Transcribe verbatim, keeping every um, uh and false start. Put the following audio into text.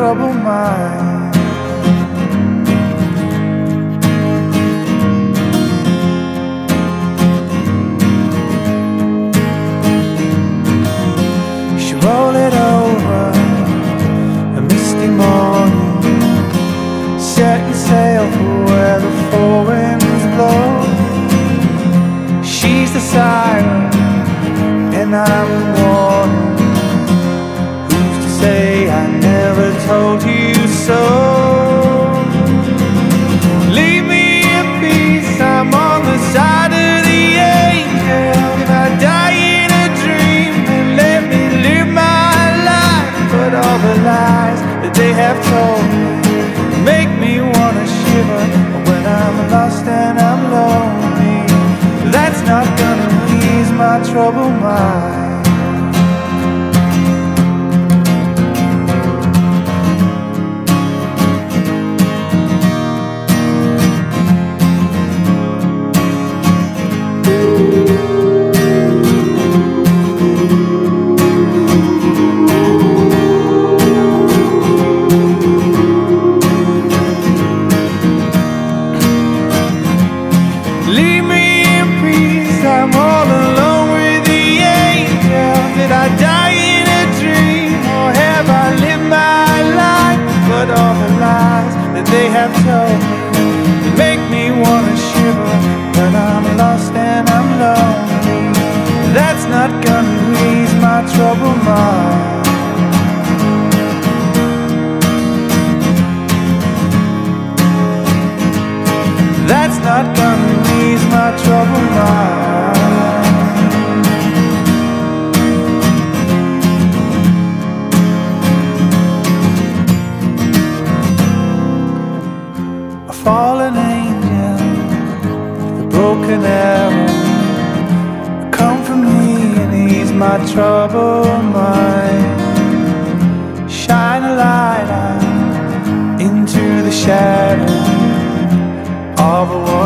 troubled mind. She rolled it over a misty morning, setting sail for where the four winds blow. She's the siren and I'm the warning. Who's to say I never told you so? Leave me in peace, I'm on the side of the angel. If I die in a dream, then let me live my life. But all the lies that they have told me make me wanna shiver when I'm lost and I'm lonely. That's not gonna ease my troubled mind. Leave me in peace, I'm all alone with the angels. Did I die in a dream, or have I lived my life? But all the lies that they have told me, they make me wanna shiver when I'm lost and I'm lonely. That's not gonna ease my troubled mind. That's not gonna ease my troubled mind. A fallen angel, the broken arrow, come for me and ease my troubled mind. Shine a light out into the shadow of a